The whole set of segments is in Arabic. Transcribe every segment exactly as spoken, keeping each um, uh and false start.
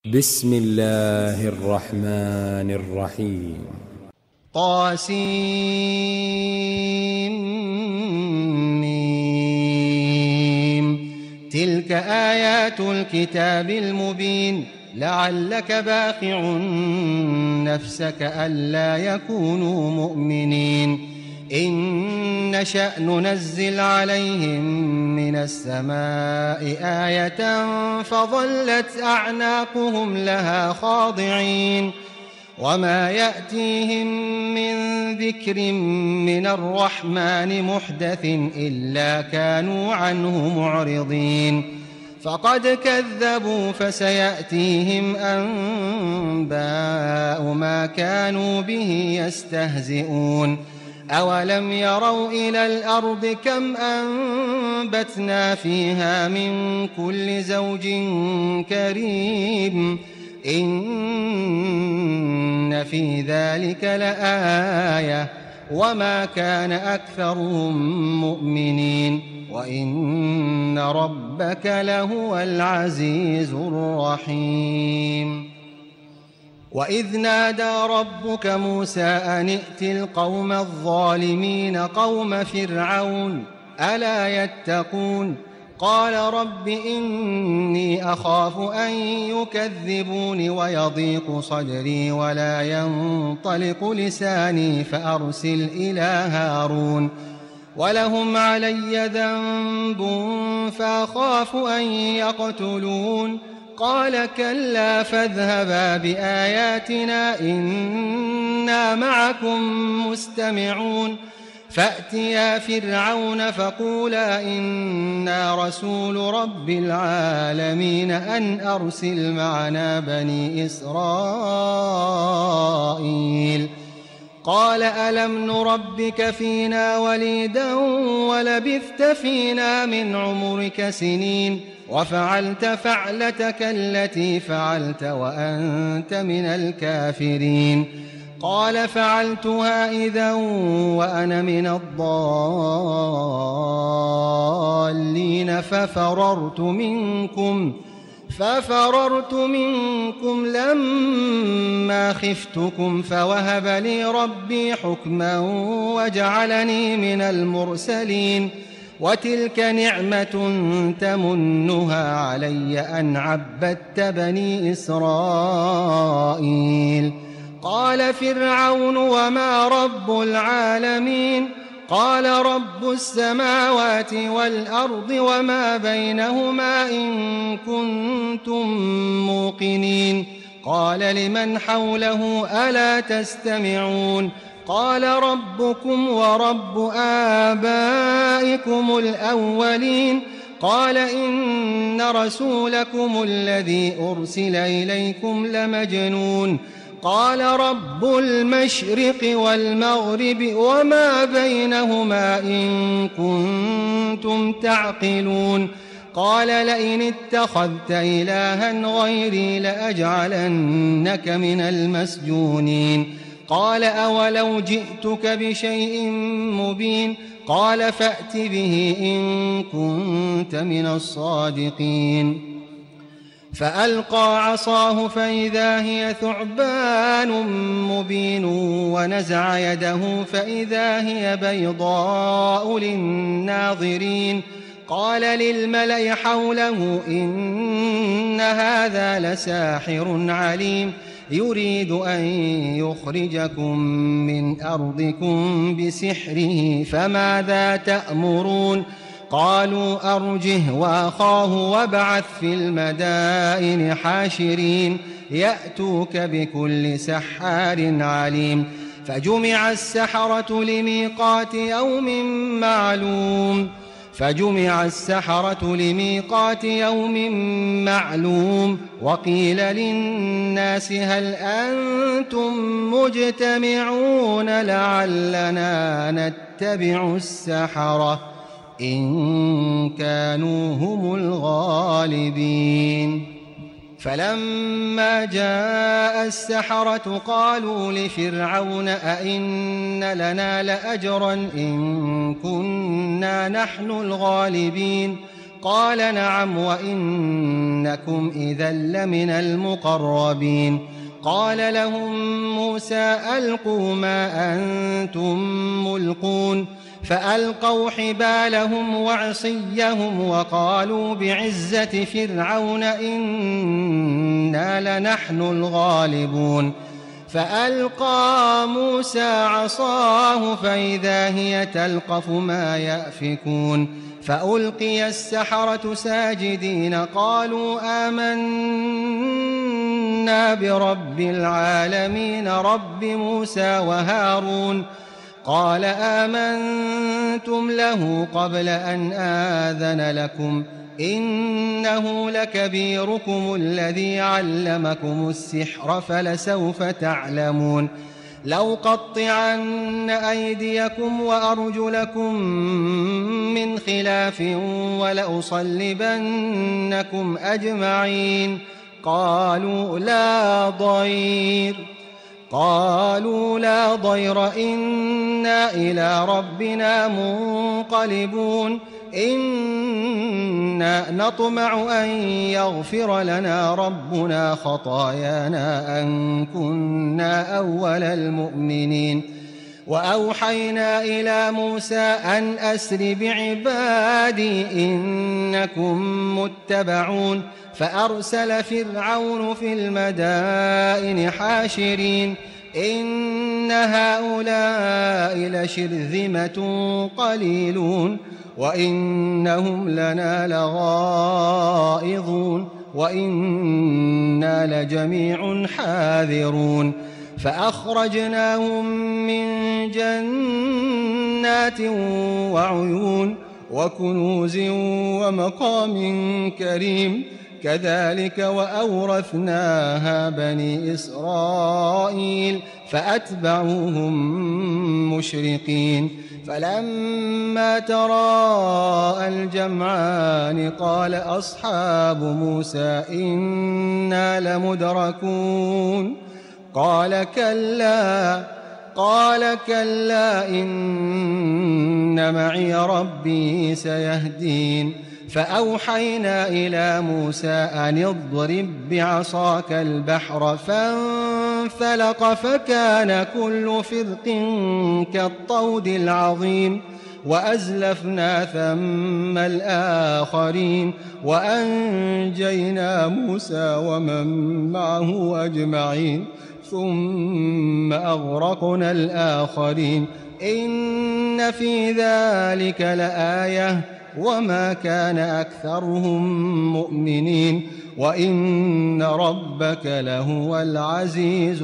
بسم الله الرحمن الرحيم. طاسيم. تلك آيات الكتاب المبين. لعلك باخع نفسك ألا يكونوا مؤمنين. إن نشأ ننزل عليهم من السماء آية فظلت أعناقهم لها خاضعين. وما يأتيهم من ذكر من الرحمن محدث إلا كانوا عنه معرضين. فقد كذبوا فسيأتيهم أنباء ما كانوا به يستهزئون. أولم يروا إلى الأرض كم أنبتنا فيها من كل زوج كريم. إن في ذلك لآية وما كان أكثرهم مؤمنين وإن ربك لهو العزيز الرحيم. وإذ نادى ربك موسى أن ائت القوم الظالمين قوم فرعون ألا يتقون. قال رب إني أخاف أن يكذبون ويضيق صدري ولا ينطلق لساني فأرسل إلى هارون ولهم علي ذنب فأخاف أن يقتلون. قال كلا فاذهبا بآياتنا إنا معكم مستمعون. فأتيا فرعون فقولا إنا رسول رب العالمين أن أرسل معنا بني إسرائيل. قال ألم نربك فينا وليدا ولبثت فينا من عمرك سنين وفعلت فعلتك التي فعلت وأنت من الكافرين. قال فعلتها إذا وأنا من الضالين ففررت منكم ففررت منكم لما خفتكم فوهب لي ربي حكما وجعلني من المرسلين. وتلك نعمة تمنها علي أن عبدت بني إسرائيل. قال فرعون وما رب العالمين. قال رب السماوات والأرض وما بينهما إن كنتم موقنين. قال لمن حوله ألا تستمعون. قال ربكم ورب آبائكم الأولين. قال إن رسولكم الذي أرسل إليكم لمجنون. قال رب المشرق والمغرب وما بينهما إن كنتم تعقلون. قال لئن اتخذت إلها غيري لأجعلنك من المسجونين. قال أولو جئتك بشيء مبين. قال فأت به إن كنت من الصادقين. فألقى عصاه فإذا هي ثعبان مبين ونزع يده فإذا هي بيضاء للناظرين. قال للملأ حوله إن هذا لساحر عليم يريد أن يخرجكم من أرضكم بسحره فماذا تأمرون. قالوا أرجه وأخاه وابعث في المدائن حاشرين يأتوك بكل سحار عليم. فجمع السحرة لميقات يوم معلوم فجمع السحرة لميقات يوم معلوم. وقيل للناس هل أنتم مجتمعون لعلنا نتبع السحرة إن كانوا هم الغالبين. فلما جاء السحرة قالوا لفرعون أئن لنا لأجرا إن كنا نحن الغالبين. قال نعم وإنكم إذا لمن المقربين قال لهم موسى ألقوا ما أنتم ملقون فألقوا حبالهم وعصيهم وقالوا بعزة فرعون إنا لنحن الغالبون فألقى موسى عصاه فإذا هي تلقف ما يأفكون فألقي السحرة ساجدين قالوا آمنا برب العالمين رب موسى وهارون قال آمنتم له قبل أن آذن لكم إنه لكبيركم الذي علمكم السحر فلسوف تعلمون لو قطعن أيديكم وأرجلكم من خلاف ولأصلبنكم أجمعين قالوا لا ضير قالوا لا ضير إنا إلى ربنا منقلبون إنا نطمع أن يغفر لنا ربنا خطايانا أن كنا أول المؤمنين وأوحينا إلى موسى أن أسر بعبادي إنكم متبعون فأرسل فرعون في المدائن حاشرين إن هؤلاء لشرذمة قليلون وإنهم لنا لغائظون وإنا لجميع حاذرون فأخرجناهم من جنات وعيون وكنوز ومقام كريم كذلك وأورثناها بني إسرائيل فأتبعوهم مشرقين فلما تراءى الجمعان قال أصحاب موسى إنا لمدركون قال كلا قال كلا إن معي ربي سيهدين فأوحينا إلى موسى أن اضرب بعصاك البحر فانفلق فكان كل فرق كالطود العظيم وأزلفنا ثم الآخرين وأنجينا موسى ومن معه أجمعين ثم أغرقنا الآخرين إن في ذلك لآية وما كان أكثرهم مؤمنين وإن ربك لهو العزيز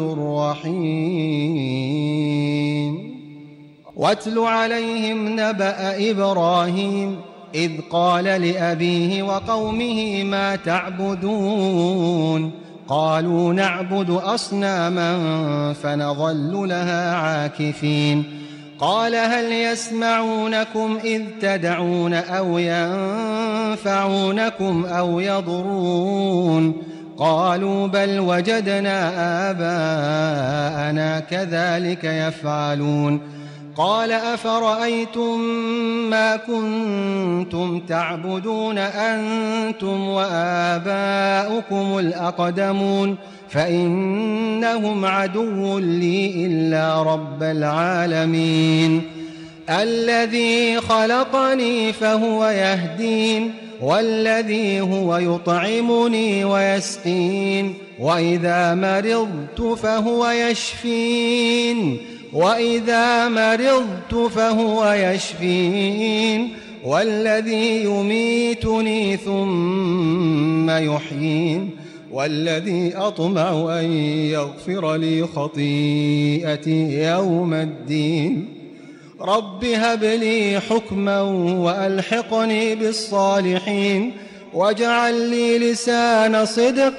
الرحيم واتل عليهم نبأ إبراهيم إذ قال لأبيه وقومه ما تعبدون قالوا نعبد أصناما فنظل لها عاكفين قال هل يسمعونكم إذ تدعون أو ينفعونكم أو يضرون قالوا بل وجدنا آباءنا كذلك يفعلون قال أفرأيتم ما كنتم تعبدون أنتم وآباؤكم الأقدمون فإنهم عدو لي إلا رب العالمين الذي خلقني فهو يهدين والذي هو يطعمني ويسقين وإذا مرضت فهو يشفين وإذا مرضت فهو يشفين والذي يميتني ثم يحيين والذي أطمع أن يغفر لي خطيئتي يوم الدين رب هب لي حكما وألحقني بالصالحين واجعل لي لسان صدق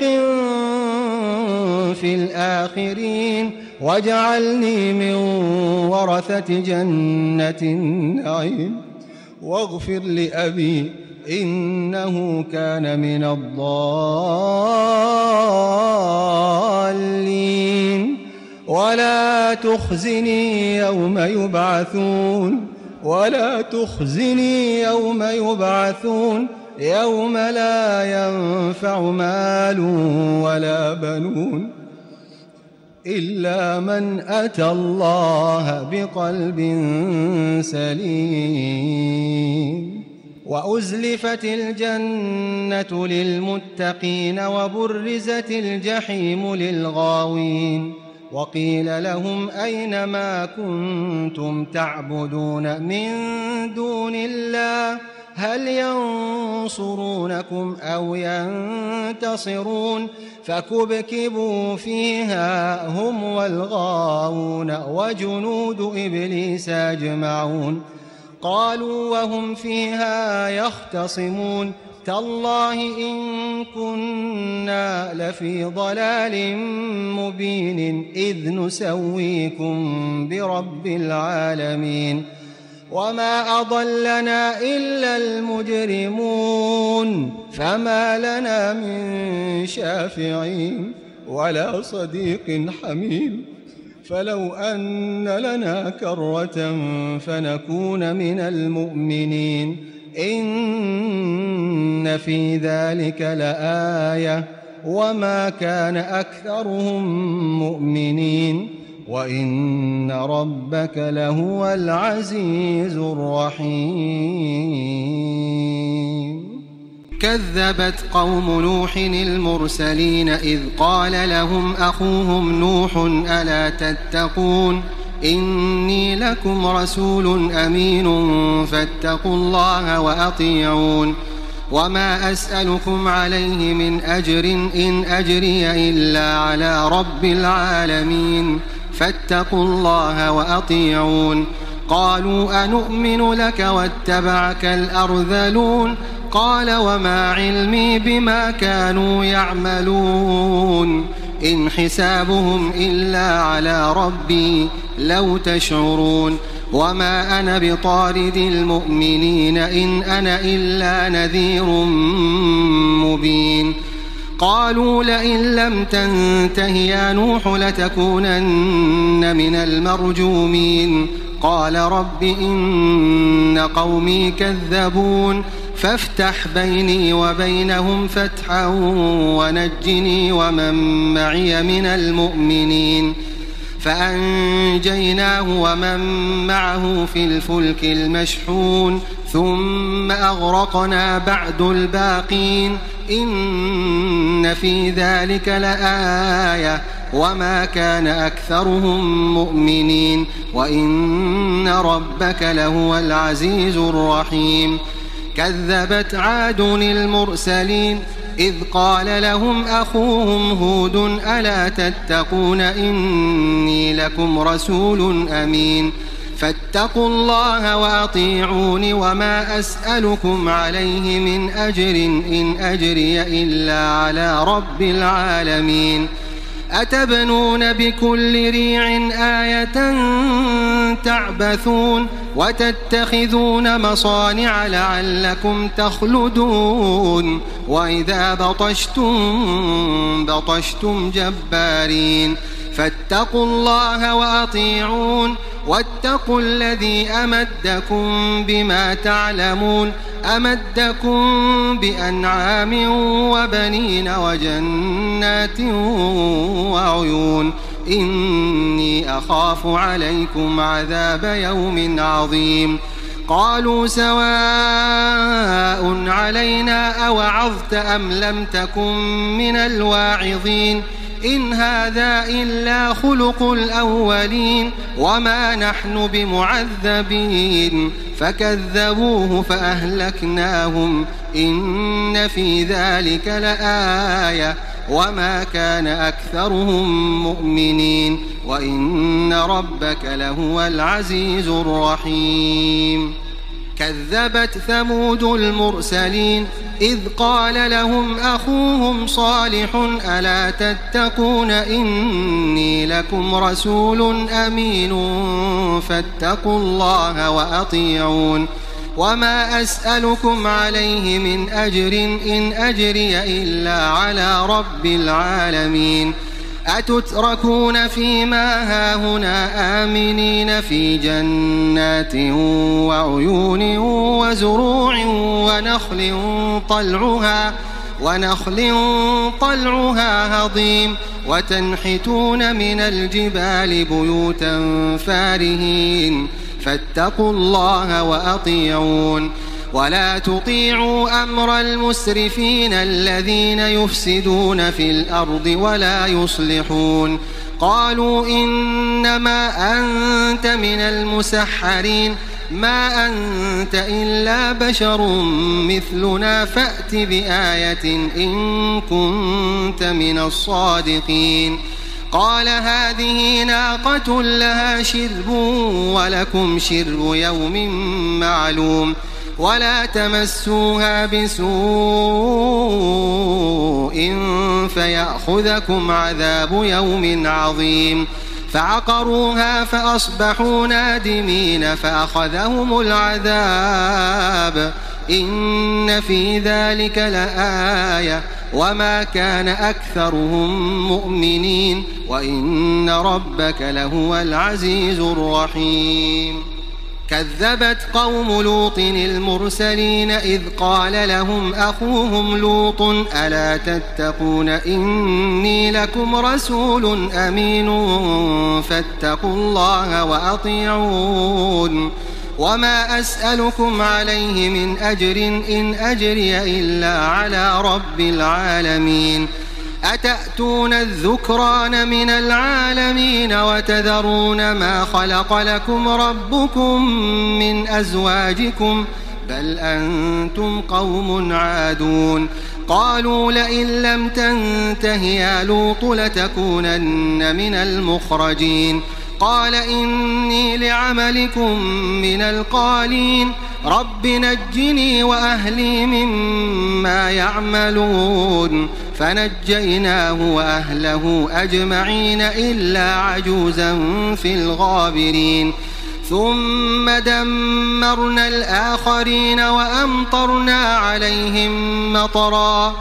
في الآخرين واجعلني من ورثة جنة النعيم واغفر لأبي إنه كان من الضالين ولا تخزني يوم يبعثون ولا تخزني يوم يبعثون يوم لا ينفع مال ولا بنون إلا من أتى الله بقلب سليم. وأزلفت الجنة للمتقين وبرزت الجحيم للغاوين وقيل لهم أين ما كنتم تعبدون من دون الله هل ينصرونكم أو ينتصرون فكبكبوا فيها هم والغاوون وجنود إبليس أجمعون قالوا وهم فيها يختصمون تالله إن كنا لفي ضلال مبين إذ نسويكم برب العالمين وما أضلنا إلا المجرمون فما لنا من شافعين ولا صديق حميم فلو أن لنا كرة فنكون من المؤمنين إن في ذلك لآية وما كان أكثرهم مؤمنين وإن ربك لهو العزيز الرحيم. كذبت قوم نوح المرسلين إذ قال لهم أخوهم نوح ألا تتقون إني لكم رسول أمين فاتقوا الله وأطيعون وما أسألكم عليه من أجر إن أجري إلا على رب العالمين فاتقوا الله وأطيعون قالوا أنؤمن لك واتبعك الأرذلون قال وما علمي بما كانوا يعملون إن حسابهم إلا على ربي لو تشعرون وما أنا بطارد المؤمنين إن أنا إلا نذير مبين قالوا لئن لم تنته يا نوح لتكونن من المرجومين قال رب إن قومي كذبون فافتح بيني وبينهم فتحا ونجني ومن معي من المؤمنين فأنجيناه ومن معه في الفلك المشحون ثم أغرقنا بعد الباقين إن في ذلك لآية وما كان أكثرهم مؤمنين وإن ربك لهو العزيز الرحيم. كذبت عاد المرسلين إذ قال لهم أخوهم هود ألا تتقون إني لكم رسول أمين فاتقوا الله وأطيعون وما أسألكم عليه من أجر إن أجري إلا على رب العالمين أتبنون بكل ريع آية تعبثون وتتخذون مصانع لعلكم تخلدون وإذا بطشتم بطشتم جبارين فاتقوا الله وأطيعون واتقوا الذي أمدكم بما تعلمون أمدكم بأنعام وبنين وجنات وعيون إني أخاف عليكم عذاب يوم عظيم قالوا سواء علينا أوعظت أم لم تكن من الواعظين إن هذا إلا خلق الأولين وما نحن بمعذبين فكذبوه فأهلكناهم إن في ذلك لآية وما كان أكثرهم مؤمنين وإن ربك لهو العزيز الرحيم. كذبت ثمود المرسلين إذ قال لهم أخوهم صالح ألا تتقون إني لكم رسول أمين فاتقوا الله وأطيعون وما أسألكم عليه من أجر إن أجري إلا على رب العالمين أتتركون فيما هاهنا آمنين في جنات وعيون وزروع ونخل طلعها ونخل طلعها هضيم وتنحتون من الجبال بيوتا فارهين فاتقوا الله وأطيعون ولا تطيعوا أمر المسرفين الذين يفسدون في الأرض ولا يصلحون قالوا إنما أنت من المسحرين ما أنت إلا بشر مثلنا فأت بآية إن كنت من الصادقين قال هذه ناقة لها شرب ولكم شرب يوم معلوم ولا تمسوها بسوء فيأخذكم عذاب يوم عظيم فعقروها فأصبحوا نادمين فأخذهم العذاب إن في ذلك لآية وما كان أكثرهم مؤمنين وإن ربك لهو العزيز الرحيم كذبت قوم لوط المرسلين إذ قال لهم أخوهم لوط ألا تتقون إني لكم رسول أمين فاتقوا الله وأطيعون وما أسألكم عليه من أجر إن أجري إلا على رب العالمين أتأتون الذكران من العالمين وتذرون ما خلق لكم ربكم من أزواجكم بل أنتم قوم عادون قالوا لئن لم تنته يا لوط لتكونن من المخرجين قال إني لعملكم من القالين رب نجني وأهلي مما يعملون فنجيناه وأهله أجمعين إلا عجوزا في الغابرين ثم دمرنا الآخرين وأمطرنا عليهم مطرا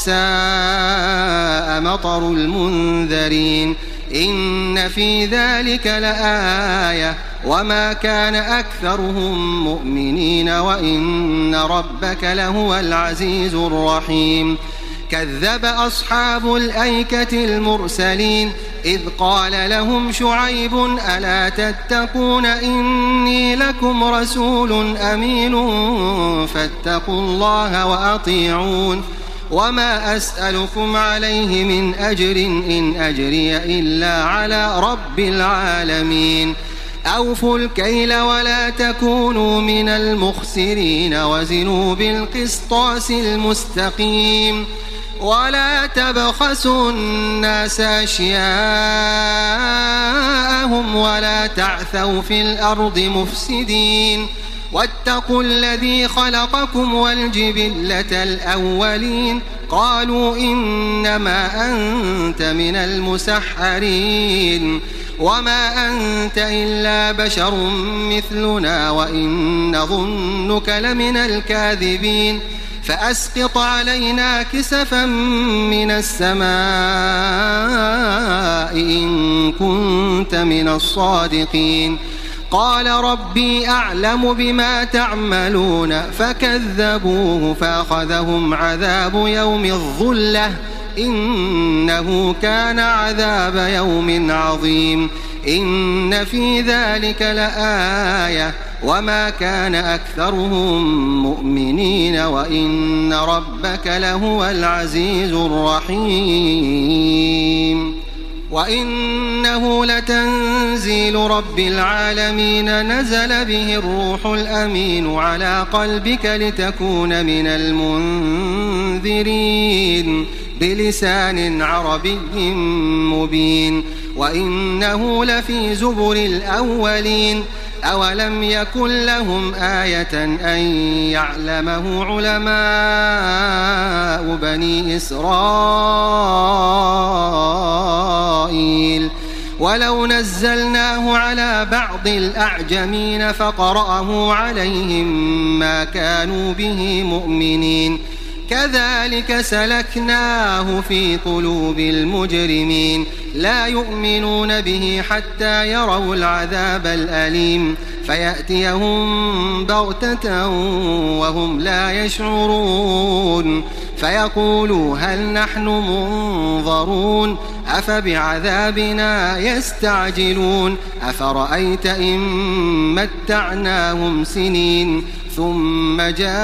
فساء مطر المنذرين إن في ذلك لآية وما كان أكثرهم مؤمنين وإن ربك لهو العزيز الرحيم كذب أصحاب الأيكة المرسلين إذ قال لهم شعيب ألا تتقون إني لكم رسول أمين فاتقوا الله وأطيعون وما أسألكم عليه من أجر إن أجري إلا على رب العالمين أوفوا الكيل ولا تكونوا من المخسرين وزنوا بالقسطاس المستقيم ولا تبخسوا الناس أشياءهم ولا تعثوا في الأرض مفسدين واتقوا الذي خلقكم والجبلة الأولين قالوا إنما أنت من المسحرين وما أنت إلا بشر مثلنا وإن نظنك لمن الكاذبين فأسقط علينا كسفا من السماء إن كنت من الصادقين قال ربي أعلم بما تعملون فكذبوه فأخذهم عذاب يوم الظلة إنه كان عذاب يوم عظيم إن في ذلك لآية وما كان أكثرهم مؤمنين وإن ربك لهو العزيز الرحيم وإنه لتنزيل رب العالمين نزل به الروح الأمين على قلبك لتكون من المنذرين بلسان عربي مبين وإنه لفي زبر الأولين أولم يكن لهم آية أن يعلمه علماء بني إسرائيل ولو نزلناه على بعض الأعجمين فقرأه عليهم ما كانوا به مؤمنين كذلك سلكناه في قلوب المجرمين لا يؤمنون به حتى يروا العذاب الأليم فيأتيهم بغتة وهم لا يشعرون فيقولوا هل نحن منظرون أفبعذابنا يستعجلون أفرأيت إن متعناهم سنين ثم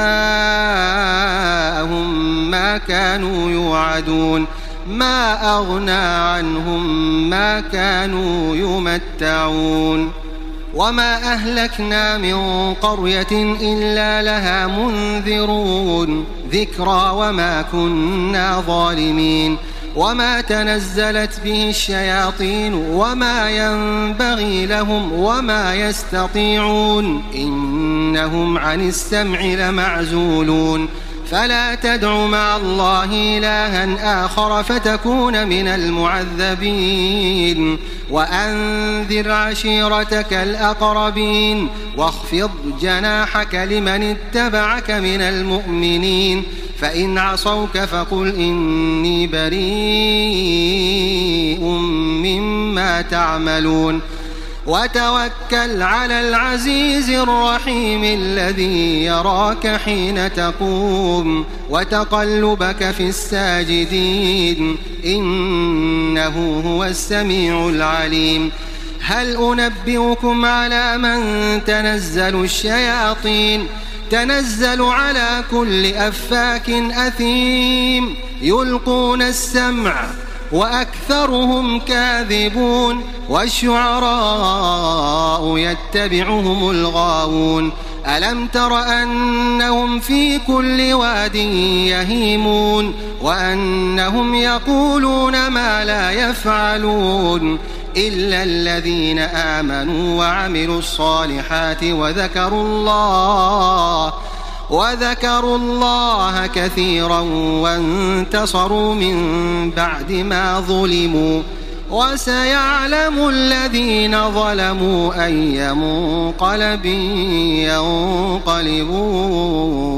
جاءهم ما كانوا يوعدون ما أغنى عنهم ما كانوا يمتعون وما أهلكنا من قرية إلا لها منذرون ذكرى وما كنا ظالمين وما تنزلت به الشياطين وما ينبغي لهم وما يستطيعون إنهم عن السمع لمعزولون فلا تدع مع الله إلها آخر فتكون من المعذبين وأنذر عشيرتك الأقربين واخفض جناحك لمن اتبعك من المؤمنين فإن عصوك فقل إني بريء مما تعملون وتوكل على العزيز الرحيم الذي يراك حين تقوم وتقلبك في الساجدين إنه هو السميع العليم هل أنبئكم على من تنزل الشياطين تنزل على كل أفاك أثيم يلقون السمع وأكثرهم كاذبون والشعراء يتبعهم الغاوون ألم تر أنهم في كل واد يهيمون وأنهم يقولون ما لا يفعلون إلا الذين آمنوا وعملوا الصالحات وذكروا الله وذكروا الله كثيرا وانتصروا من بعد ما ظلموا وسيعلم الذين ظلموا أي منقلب ينقلبون.